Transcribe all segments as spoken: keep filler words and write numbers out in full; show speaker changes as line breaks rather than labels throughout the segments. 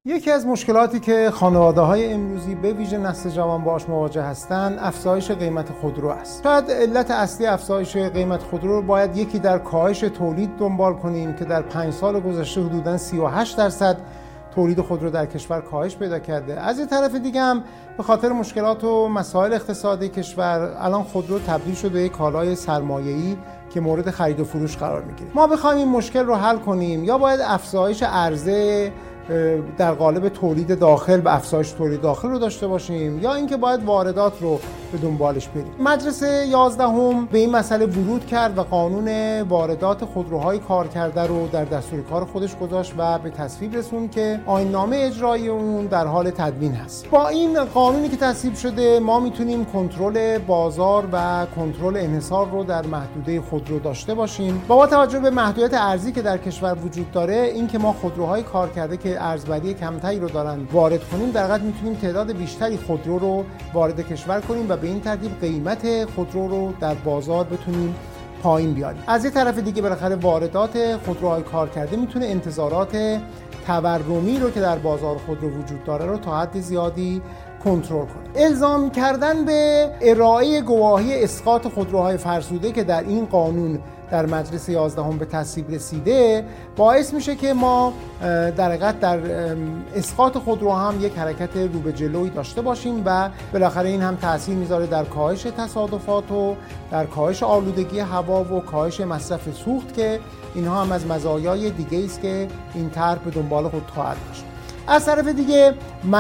یکی از مشکلاتی که خانواده‌های امروزی به ویژه نسل جوان باهاش مواجه هستند، افزایش قیمت خودرو است. شاید علت اصلی افزایش قیمت خودرو رو باید یکی در کاهش تولید دنبال کنیم که در پنج سال گذشته حدوداً سی و هشت درصد تولید خودرو در کشور کاهش پیدا کرده. از این طرف دیگه هم به خاطر مشکلات و مسائل اقتصادی کشور الان خودرو تبدیل شده به یک کالای سرمایه‌ای که مورد خرید و فروش قرار میگیره. ما بخوایم این مشکل رو حل کنیم، یا باید افزایش عرضه در قالب تولید داخل و افزایش تولید داخل رو داشته باشیم، یا اینکه باید واردات رو به دنبالش بریم. مجلس یازدهم به این مسئله ورود کرد و قانون واردات خودروهای کارکرده رو در دستور کار خودش گذاشت و به تصویب رسوند که آیین‌نامه اجرایی اون در حال تدوین هست. با این قانونی که تصویب شده ما میتونیم کنترل بازار و کنترل انحصار رو در محدوده خودرو داشته باشیم. با توجه به محدودیت ارزی که در کشور وجود داره، اینکه ما خودروهای کارکرده که ارزبری کمتری رو دارن وارد کنیم، در حقیقت میتونیم تعداد بیشتری خودرو رو وارد کشور کنیم و به این ترتیب قیمت خودرو رو در بازار بتونیم پایین بیاریم. از یه طرف دیگه بالاخره واردات خودروهای کارکرده میتونه انتظارات تورمی رو که در بازار خودرو وجود داره رو تا حد زیادی کنترل کنه. الزام کردن به ارائه گواهی اسقاط خودروهای فرسوده که در این قانون در مجلس یازدهم به تصویب رسیده باعث میشه که ما در حقیقت در اسقاط خودرو هم یک حرکت رو به جلوی داشته باشیم و بالاخره این هم تاثیر میذاره در کاهش تصادفات و در کاهش آلودگی هوا و کاهش مصرف سوخت که اینها هم از مزایای دیگه است که این طرح به دنبال خود خواهد داشت. از طرف دیگه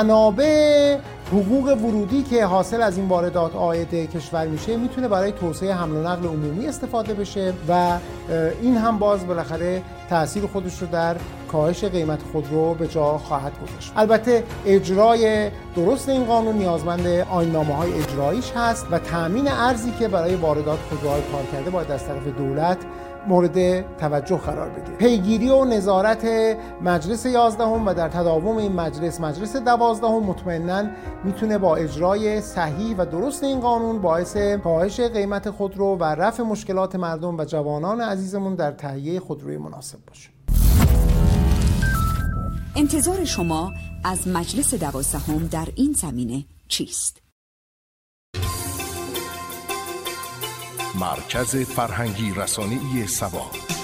منابع حقوق ورودی که حاصل از این واردات عاید کشور میشه میتونه برای توسعه حمل و نقل عمومی استفاده بشه و این هم باز بالاخره تأثیر خودش رو در کاهش قیمت خودرو به جا خواهد گذاشت. البته اجرای درست این قانون نیازمند آیین‌نامه‌های اجراییش هست و تأمین ارزی که برای واردات خودروهای کارکرده باید از طرف دولت مورد توجه قرار بگیره. پیگیری و نظارت مجلس یازدهم و در تداوم این مجلس مجلس دوازدهم مطمئناً میتونه با اجرای صحیح و درست این قانون باعث کاهش قیمت خودرو و رفع مشکلات مردم و جوانان عزیزمون در تهیه خودروی مناسب باشه.
انتظار شما از مجلس دوازدهم در این زمینه چیست؟
مرکز فرهنگی رسانه‌ای سبا.